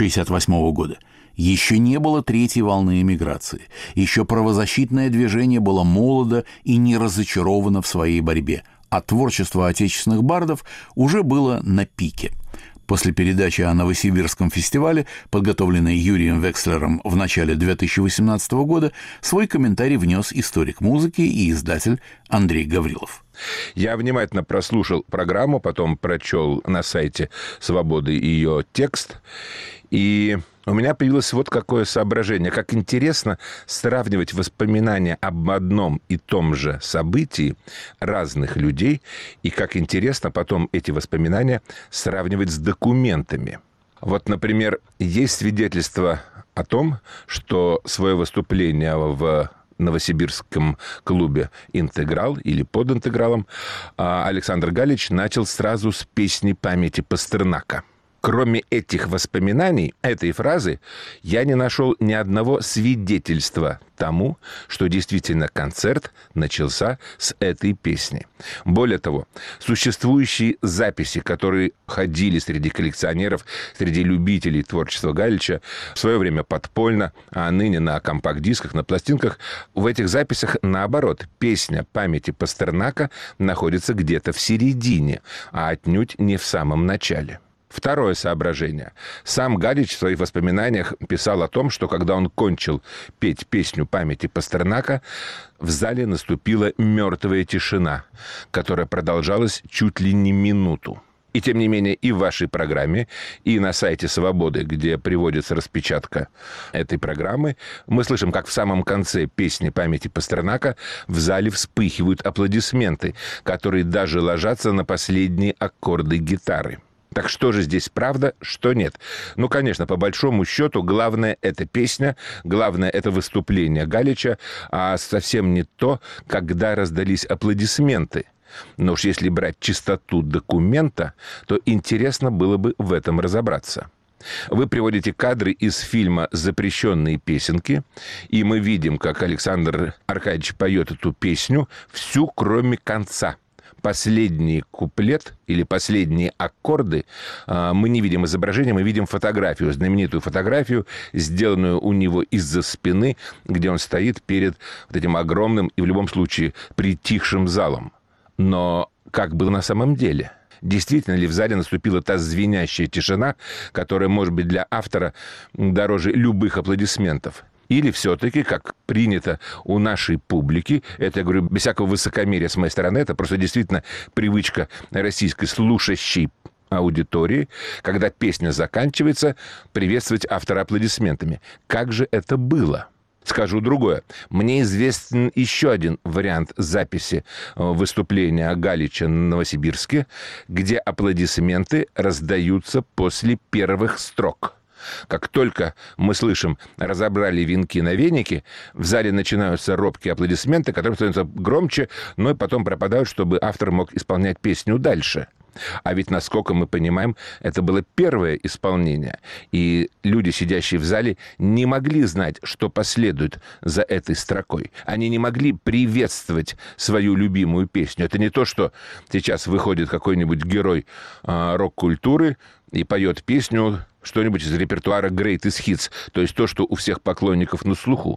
1968 года. Еще не было 3-й волны эмиграции. Еще правозащитное движение было молодо и не разочаровано в своей борьбе, а творчество отечественных бардов уже было на пике. После передачи о Новосибирском фестивале, подготовленной Юрием Векслером в начале 2018 года, свой комментарий внес историк музыки и издатель Андрей Гаврилов. Я внимательно прослушал программу, потом прочел на сайте «Свободы» ее текст, и у меня появилось вот какое соображение. Как интересно сравнивать воспоминания об одном и том же событии разных людей, и как интересно потом эти воспоминания сравнивать с документами. Вот, например, есть свидетельство о том, что свое выступление в новосибирском клубе «Интеграл» или под «Интегралом» Александр Галич начал сразу с песни памяти Пастернака. Кроме этих воспоминаний, этой фразы, я не нашел ни одного свидетельства тому, что действительно концерт начался с этой песни. Более того, существующие записи, которые ходили среди коллекционеров, среди любителей творчества Галича, в свое время подпольно, а ныне на компакт-дисках, на пластинках, в этих записях, наоборот, песня памяти Пастернака находится где-то в середине, а отнюдь не в самом начале. Второе соображение. Сам Галич в своих воспоминаниях писал о том, что когда он кончил петь песню памяти Пастернака, в зале наступила мертвая тишина, которая продолжалась чуть ли не минуту. И тем не менее и в вашей программе, и на сайте «Свободы», где приводится распечатка этой программы, мы слышим, как в самом конце песни памяти Пастернака в зале вспыхивают аплодисменты, которые даже ложатся на последние аккорды гитары. Так что же здесь правда, что нет? Ну, конечно, по большому счету, главное – это песня, главное – это выступление Галича, а совсем не то, когда раздались аплодисменты. Но уж если брать чистоту документа, то интересно было бы в этом разобраться. Вы приводите кадры из фильма «Запрещенные песенки», и мы видим, как Александр Аркадьевич поет эту песню всю, кроме конца. Последний куплет или последние аккорды мы не видим изображения, мы видим фотографию, знаменитую фотографию, сделанную у него из-за спины, где он стоит перед вот этим огромным и в любом случае притихшим залом. Но как было на самом деле? Действительно ли в зале наступила та звенящая тишина, которая может быть для автора дороже любых аплодисментов? Или все-таки, как принято у нашей публики, это, я говорю, без всякого высокомерия с моей стороны, это просто действительно привычка российской слушающей аудитории, когда песня заканчивается, приветствовать автора аплодисментами. Как же это было? Скажу другое. Мне известен еще один вариант записи выступления Галича на Новосибирске, где аплодисменты раздаются после первых строк. Как только мы слышим «разобрали венки на веники», в зале начинаются робкие аплодисменты, которые становятся громче, но и потом пропадают, чтобы автор мог исполнять песню дальше. А ведь, насколько мы понимаем, это было первое исполнение. И люди, сидящие в зале, не могли знать, что последует за этой строкой. Они не могли приветствовать свою любимую песню. Это не то, что сейчас выходит какой-нибудь герой рок-культуры и поет песню, что-нибудь из репертуара Greatest Hits, то есть то, что у всех поклонников на слуху.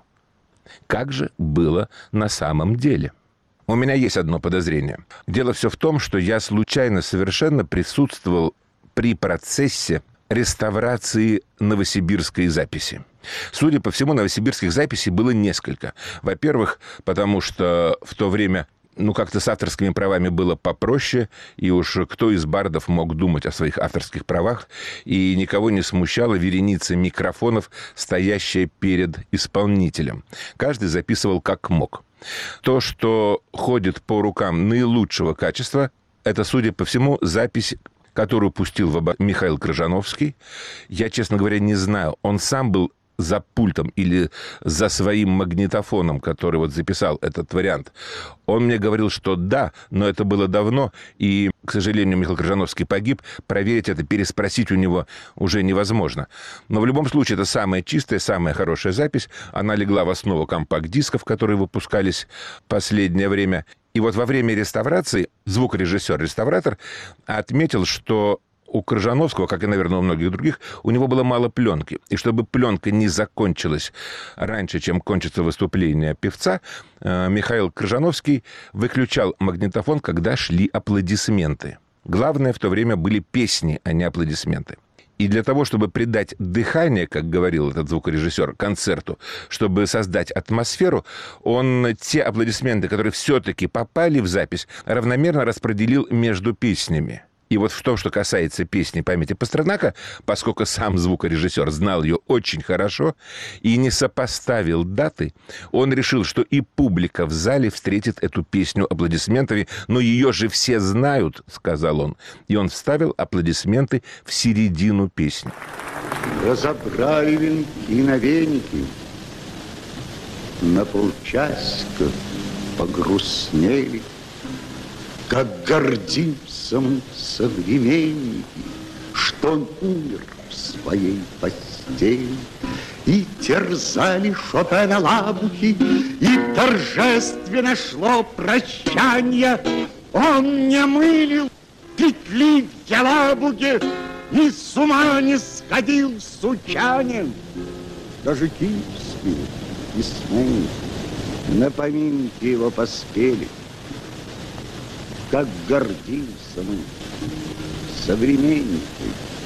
Как же было на самом деле? У меня есть одно подозрение. Дело все в том, что я случайно совершенно присутствовал при процессе реставрации новосибирской записи. Судя по всему, новосибирских записей было несколько. Во-первых, потому что в то время как-то с авторскими правами было попроще, и уж кто из бардов мог думать о своих авторских правах, и никого не смущала вереница микрофонов, стоящая перед исполнителем. Каждый записывал как мог. То, что ходит по рукам наилучшего качества, это, судя по всему, запись, которую пустил в оборот Михаил Крыжановский. Я, честно говоря, не знаю, он сам был за пультом или за своим магнитофоном, который вот записал этот вариант. Он мне говорил, что да, но это было давно, и, к сожалению, Михаил Крыжановский погиб. Проверить это, переспросить у него уже невозможно. Но в любом случае это самая чистая, самая хорошая запись. Она легла в основу компакт-дисков, которые выпускались в последнее время. И вот во время реставрации звукорежиссер-реставратор отметил, что у Крыжановского, как и, наверное, у многих других, у него было мало пленки. И чтобы пленка не закончилась раньше, чем кончится выступление певца, Михаил Крыжановский выключал магнитофон, когда шли аплодисменты. Главное в то время были песни, а не аплодисменты. И для того, чтобы придать дыхание, как говорил этот звукорежиссер, концерту, чтобы создать атмосферу, он те аплодисменты, которые все-таки попали в запись, равномерно распределил между песнями. И вот в том, что касается песни «Памяти Пастернака», поскольку сам звукорежиссер знал ее очень хорошо и не сопоставил даты, он решил, что и публика в зале встретит эту песню аплодисментами. «Но ее же все знают», — сказал он. И он вставил аплодисменты в середину песни. Разобрали венки на веники, на полчасика погрустнели, как гордимся мы, современники, что он умер в своей постели. И терзали Шопена лабухи, и торжественно шло прощанье. Он не мылил петли в Елабуге и с ума не сходил сучанин. Даже киевские письменники на поминки его поспели. Как гордимся мы, современники,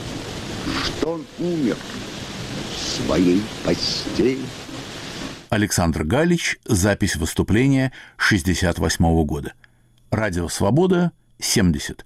что он умер в своей постели. Александр Галич. Запись выступления 1968 года. Радио «Свобода», 70.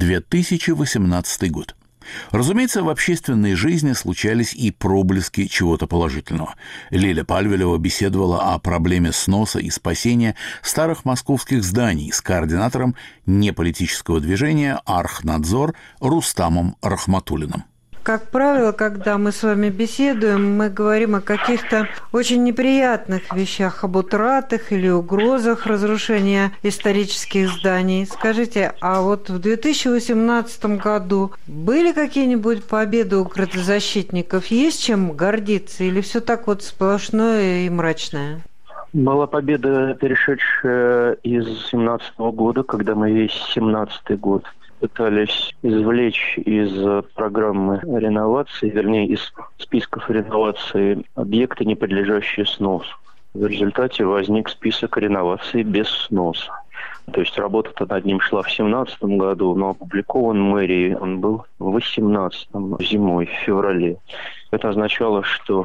2018 год. Разумеется, в общественной жизни случались и проблески чего-то положительного. Лиля Пальвелева беседовала о проблеме сноса и спасения старых московских зданий с координатором неполитического движения «Архнадзор» Рустамом Рахматуллиным. Как правило, когда мы с вами беседуем, мы говорим о каких-то очень неприятных вещах, об утратах или угрозах разрушения исторических зданий. Скажите, а вот в 2018 году были какие-нибудь победы у градозащитников? Есть чем гордиться или все так вот сплошное и мрачное? Была победа, перешедшая из 2017 года, когда мы весь 2017 год пытались извлечь из программы реновации, вернее, из списков реновации объекты, не подлежащие сносу. В результате возник список реновации без сноса. То есть работа-то над ним шла в 2017 году, но опубликован мэрией он был в 2018 зимой, в феврале. Это означало, что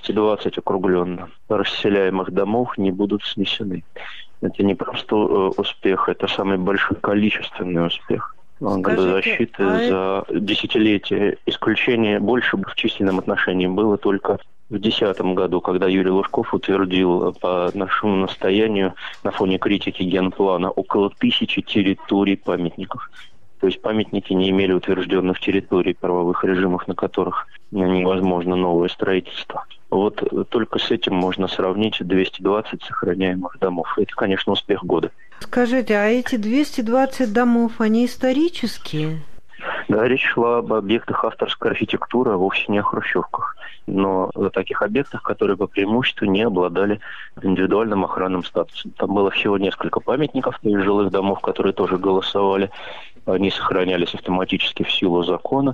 220 округленно расселяемых домов не будут снесены. Это не просто успех, это самый большой количественный успех градозащиты за десятилетия. Исключение больше в численном отношении было только в 2010 году, когда Юрий Лужков утвердил по нашему настоянию на фоне критики генплана около 1000 территорий памятников. То есть памятники не имели утвержденных территорий, правовых режимов, на которых невозможно новое строительство. Вот только с этим можно сравнить 220 сохраняемых домов. Это, конечно, успех года. Скажите, а эти 220 домов, они исторические? Да, речь шла об объектах авторской архитектуры, а вовсе не о хрущевках. Но о таких объектах, которые по преимуществу не обладали индивидуальным охранным статусом. Там было всего несколько памятников из жилых домов, которые тоже голосовали. Они сохранялись автоматически в силу закона.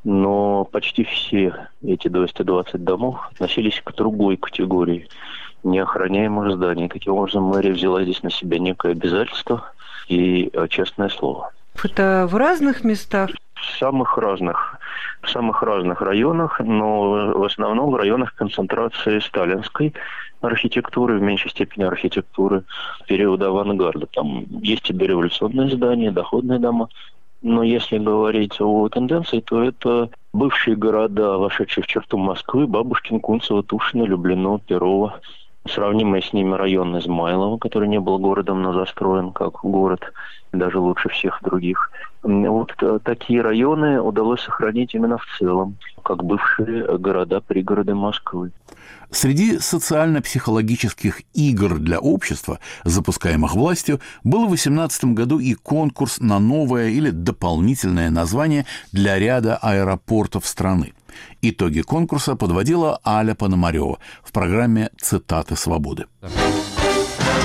Но почти все эти 220 домов относились к другой категории неохраняемых зданий. Таким образом, мэрия взяла здесь на себя некое обязательство и честное слово. Это в разных местах? В самых разных районах, но в основном в районах концентрации сталинской архитектуры, в меньшей степени архитектуры периода авангарда. Там есть и дореволюционные здания, доходные дома. Но если говорить о тенденции, то это бывшие города, вошедшие в черту Москвы: Бабушкин, Кунцево, Тушино, Люблино, Перово. Сравнимые с ними район Измайлово, который не был городом, но застроен как город, даже лучше всех других. Вот такие районы удалось сохранить именно в целом, как бывшие города, пригороды Москвы. Среди социально-психологических игр для общества, запускаемых властью, был в 2018 году и конкурс на новое или дополнительное название для ряда аэропортов страны. Итоги конкурса подводила Аля Пономарёва в программе «Цитаты свободы».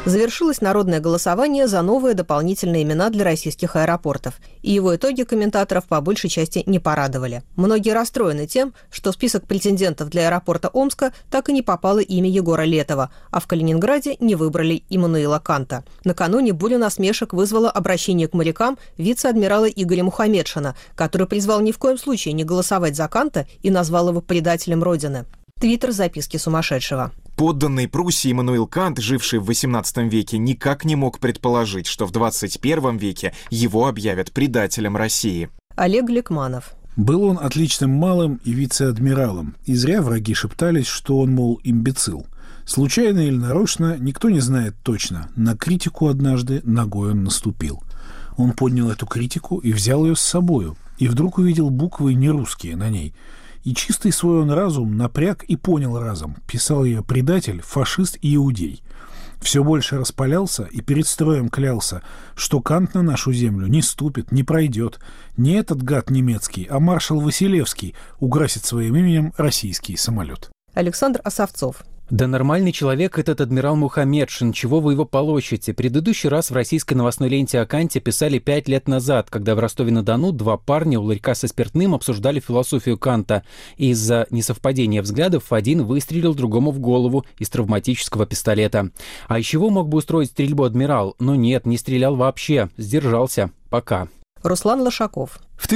Завершилось народное голосование за новые дополнительные имена для российских аэропортов. И его итоги комментаторов по большей части не порадовали. Многие расстроены тем, что в список претендентов для аэропорта Омска так и не попало имя Егора Летова, а в Калининграде не выбрали Иммануила Канта. Накануне бурю насмешек вызвало обращение к морякам вице-адмирала Игоря Мухамедшина, который призвал ни в коем случае не голосовать за Канта и назвал его предателем Родины. Твиттер записки сумасшедшего. Подданный Пруссии Иммануил Кант, живший в XVIII веке, никак не мог предположить, что в XXI веке его объявят предателем России. Олег Гликманов. Был он отличным малым и вице-адмиралом, и зря враги шептались, что он, мол, имбецил. Случайно или нарочно, никто не знает точно. На критику однажды ногой он наступил. Он поднял эту критику и взял ее с собою, и вдруг увидел буквы нерусские на ней. И чистый свой он разум напряг и понял разом. Писал ее предатель, фашист и иудей. Все больше распалялся и перед строем клялся, что Кант на нашу землю не ступит, не пройдет. Не этот гад немецкий, а маршал Василевский уграсит своим именем российский самолет. Александр Осовцов. Да нормальный человек этот адмирал Мухамедшин, чего вы его полощете? Предыдущий раз в российской новостной ленте о Канте писали 5 лет назад, когда в Ростове-на-Дону два парня у ларька со спиртным обсуждали философию Канта. И из-за несовпадения взглядов один выстрелил другому в голову из травматического пистолета. А из чего мог бы устроить стрельбу адмирал? Но нет, не стрелял вообще, сдержался. Пока. Руслан Лошаков. В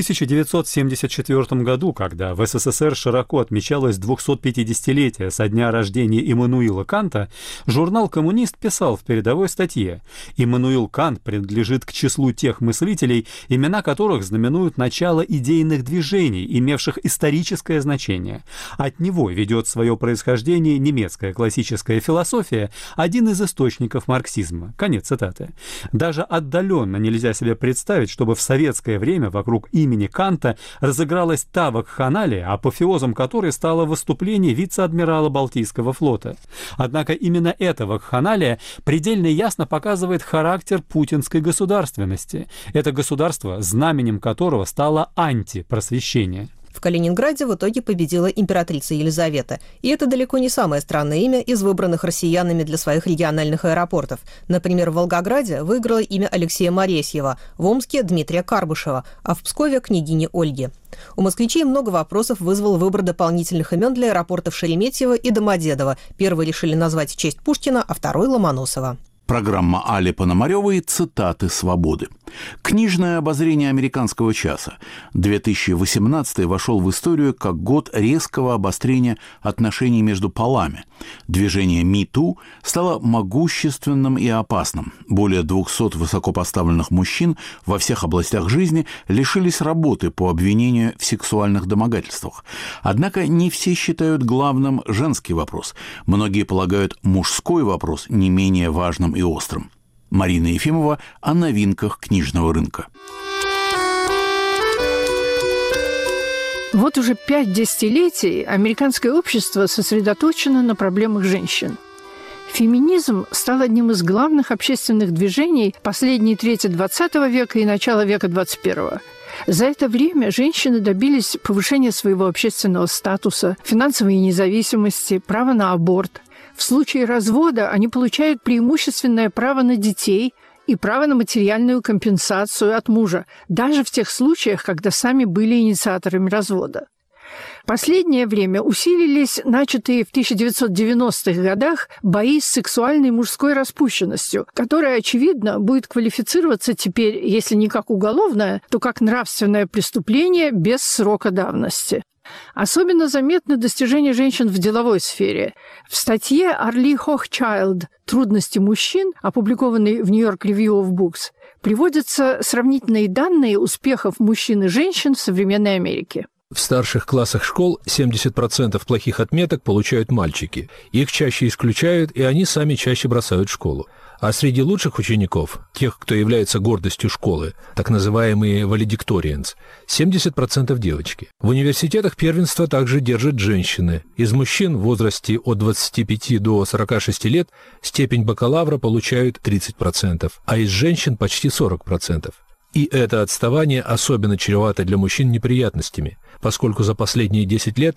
1974 году, когда в СССР широко отмечалось 250-летие со дня рождения Иммануила Канта, журнал «Коммунист» писал в передовой статье: «Иммануил Кант принадлежит к числу тех мыслителей, имена которых знаменуют начало идейных движений, имевших историческое значение. От него ведет свое происхождение немецкая классическая философия, один из источников марксизма». Конец цитаты. Даже отдаленно нельзя себе представить, чтобы в советское время вокруг имени Канта разыгралась та вакханалия, апофеозом которой стало выступление вице-адмирала Балтийского флота. Однако именно эта вакханалия предельно ясно показывает характер путинской государственности. Это государство, знаменем которого стало антипросвещение. В Калининграде в итоге победила императрица Елизавета. И это далеко не самое странное имя из выбранных россиянами для своих региональных аэропортов. Например, в Волгограде выиграло имя Алексея Моресьева, в Омске – Дмитрия Карбышева, а в Пскове – княгини Ольги. У москвичей много вопросов вызвал выбор дополнительных имен для аэропортов Шереметьево и Домодедово. Первый решили назвать в честь Пушкина, а второй – Ломоносова. Программа Али Пономаревой «Цитаты свободы». Книжное обозрение американского часа. 2018 вошел в историю как год резкого обострения отношений между полами. Движение MeToo стало могущественным и опасным. Более 200 высокопоставленных мужчин во всех областях жизни лишились работы по обвинению в сексуальных домогательствах. Однако не все считают главным женский вопрос. Многие полагают мужской вопрос не менее важным и острым. Марина Ефимова о новинках книжного рынка. Вот уже 5 десятилетий американское общество сосредоточено на проблемах женщин. Феминизм стал одним из главных общественных движений последней трети XX века и начала века XXI. За это время женщины добились повышения своего общественного статуса, финансовой независимости, права на аборт. В случае развода они получают преимущественное право на детей и право на материальную компенсацию от мужа, даже в тех случаях, когда сами были инициаторами развода. В последнее время усилились начатые в 1990-х годах бои с сексуальной мужской распущенностью, которая, очевидно, будет квалифицироваться теперь, если не как уголовное, то как нравственное преступление без срока давности. Особенно заметны достижения женщин в деловой сфере. В статье Арли Хохчайлд «Трудности мужчин», опубликованной в New York Review of Books, приводятся сравнительные данные успехов мужчин и женщин в современной Америке. В старших классах школ 70% плохих отметок получают мальчики. Их чаще исключают, и они сами чаще бросают школу. А среди лучших учеников, тех, кто является гордостью школы, так называемые valedictorians, 70% девочки. В университетах первенство также держат женщины. Из мужчин в возрасте от 25 до 46 лет степень бакалавра получают 30%, а из женщин почти 40%. И это отставание особенно чревато для мужчин неприятностями, поскольку за последние 10 лет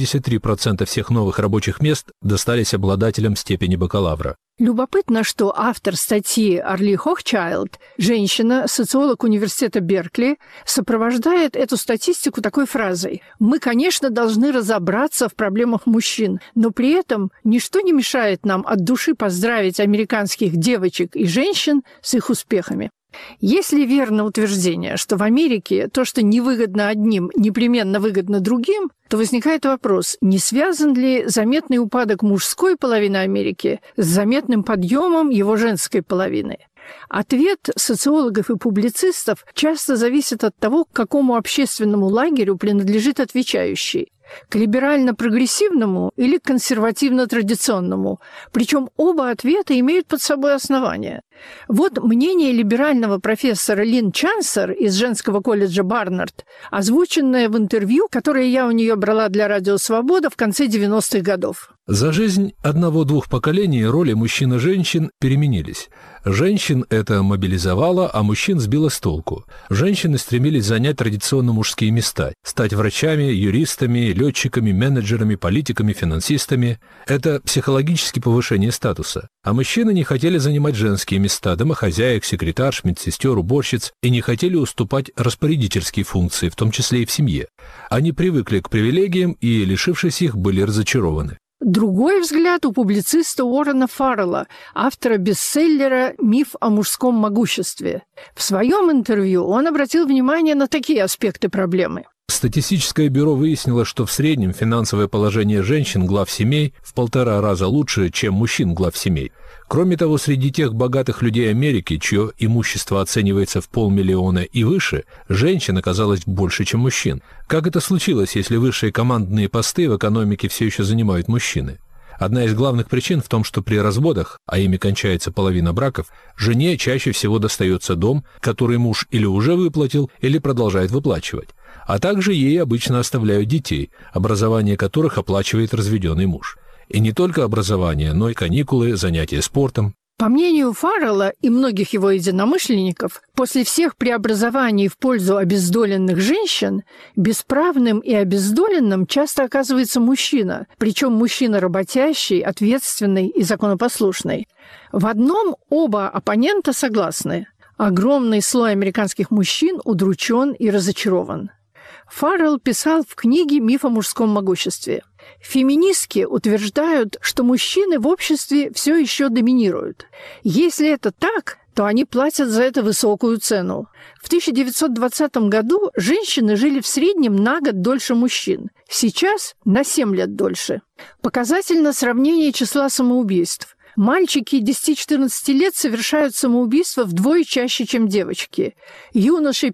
73% всех новых рабочих мест достались обладателям степени бакалавра. Любопытно, что автор статьи Арли Хохчайлд, женщина, социолог университета Беркли, сопровождает эту статистику такой фразой: «Мы, конечно, должны разобраться в проблемах мужчин, но при этом ничто не мешает нам от души поздравить американских девочек и женщин с их успехами». Если верно утверждение, что в Америке то, что невыгодно одним, непременно выгодно другим, то возникает вопрос, не связан ли заметный упадок мужской половины Америки с заметным подъемом его женской половины? Ответ социологов и публицистов часто зависит от того, к какому общественному лагерю принадлежит отвечающий. К либерально-прогрессивному или к консервативно-традиционному. Причем оба ответа имеют под собой основания. Вот мнение либерального профессора Лин Чансер из женского колледжа Барнард, озвученное в интервью, которое я у нее брала для «Радио Свобода» в конце 90-х годов. За жизнь одного-двух поколений роли мужчин и женщин переменились. Женщин это мобилизовало, а мужчин сбило с толку. Женщины стремились занять традиционно мужские места, стать врачами, юристами, летчиками, менеджерами, политиками, финансистами. Это психологическое повышение статуса. А мужчины не хотели занимать женские места, домохозяек, секретарш, медсестер, уборщиц, и не хотели уступать распорядительские функции, в том числе и в семье. Они привыкли к привилегиям и, лишившись их, были разочарованы. Другой взгляд у публициста Уоррена Фаррелла, автора бестселлера «Миф о мужском могуществе». В своем интервью он обратил внимание на такие аспекты проблемы. Статистическое бюро выяснило, что в среднем финансовое положение женщин глав семей в 1,5 раза лучше, чем мужчин глав семей. Кроме того, среди тех богатых людей Америки, чье имущество оценивается в 500 000 и выше, женщин оказалось больше, чем мужчин. Как это случилось, если высшие командные посты в экономике все еще занимают мужчины? Одна из главных причин в том, что при разводах, а ими кончается половина браков, жене чаще всего достается дом, который муж или уже выплатил, или продолжает выплачивать. А также ей обычно оставляют детей, образование которых оплачивает разведенный муж. И не только образование, но и каникулы, занятия спортом. По мнению Фаррелла и многих его единомышленников, после всех преобразований в пользу обездоленных женщин, бесправным и обездоленным часто оказывается мужчина, причем мужчина работящий, ответственный и законопослушный. В одном оба оппонента согласны. Огромный слой американских мужчин удручен и разочарован. Фаррелл писал в книге «Миф о мужском могуществе». Феминистки утверждают, что мужчины в обществе все еще доминируют. Если это так, то они платят за это высокую цену. В 1920 году женщины жили в среднем на год дольше мужчин. Сейчас на 7 лет дольше. Показательно сравнение числа самоубийств. Мальчики 10-14 лет совершают самоубийство вдвое чаще, чем девочки. Юноши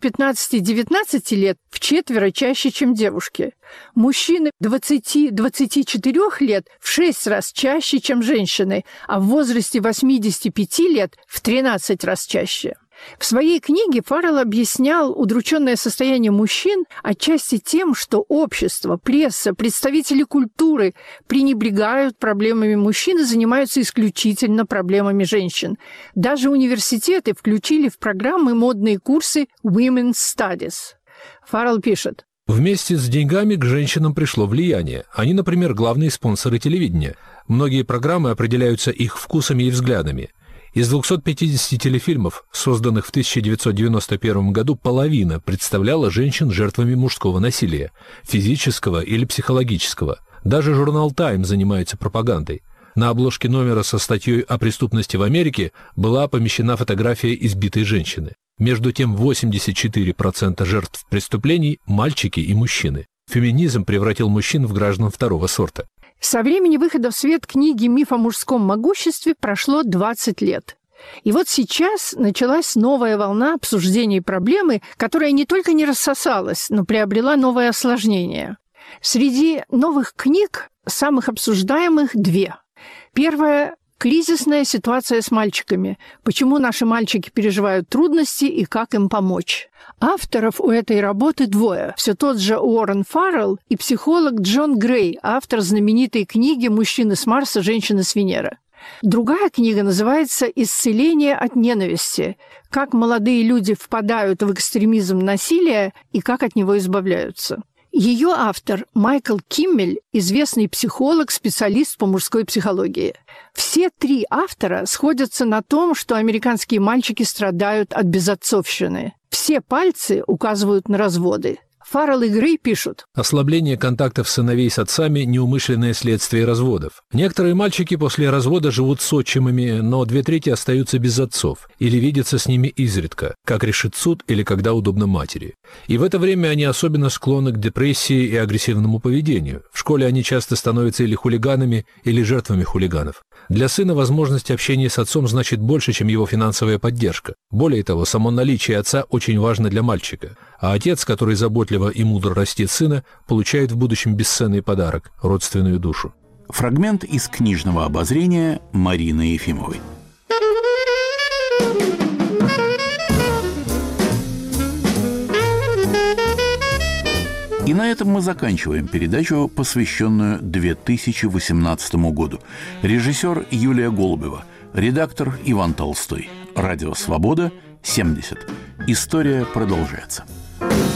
15-19 лет вчетверо чаще, чем девушки. Мужчины 20-24 лет в 6 раз чаще, чем женщины, а в возрасте 85 лет в 13 раз чаще. В своей книге Фаррелл объяснял удрученное состояние мужчин отчасти тем, что общество, пресса, представители культуры пренебрегают проблемами мужчин и занимаются исключительно проблемами женщин. Даже университеты включили в программы модные курсы Women's Studies. Фаррелл пишет: Вместе с деньгами к женщинам пришло влияние. Они, например, главные спонсоры телевидения. Многие программы определяются их вкусами и взглядами. Из 250 телефильмов, созданных в 1991 году, половина представляла женщин жертвами мужского насилия, физического или психологического. Даже журнал «Тайм» занимается пропагандой. На обложке номера со статьей о преступности в Америке была помещена фотография избитой женщины. Между тем, 84% жертв преступлений – мальчики и мужчины. Феминизм превратил мужчин в граждан второго сорта. Со времени выхода в свет книги «Миф о мужском могуществе» прошло 20 лет. И вот сейчас началась новая волна обсуждений проблемы, которая не только не рассосалась, но приобрела новое осложнение. Среди новых книг, самых обсуждаемых, 2. Первая – кризисная ситуация с мальчиками. Почему наши мальчики переживают трудности и как им помочь. Авторов у этой работы 2. Все тот же Уоррен Фаррелл и психолог Джон Грей, автор знаменитой книги «Мужчины с Марса, женщины с Венеры». Другая книга называется «Исцеление от ненависти. Как молодые люди впадают в экстремизм насилия и как от него избавляются». Ее автор Майкл Киммель, известный психолог, специалист по мужской психологии. Все три автора сходятся на том, что американские мальчики страдают от безотцовщины. Все пальцы указывают на разводы. Фаррелл и Грей пишут: ослабление контактов сыновей с отцами – неумышленное следствие разводов. Некоторые мальчики после развода живут с отчимами, но 2/3 остаются без отцов или видятся с ними изредка, как решит суд или когда удобно матери. И в это время они особенно склонны к депрессии и агрессивному поведению. В школе они часто становятся или хулиганами, или жертвами хулиганов. Для сына возможность общения с отцом значит больше, чем его финансовая поддержка. Более того, само наличие отца очень важно для мальчика. А отец, который заботливо и мудро растит сына, получает в будущем бесценный подарок – родственную душу. Фрагмент из книжного обозрения Марины Ефимовой. И на этом мы заканчиваем передачу, посвященную 2018 году. Режиссер Юлия Голубева, редактор Иван Толстой. Радио «Свобода», 70. История продолжается.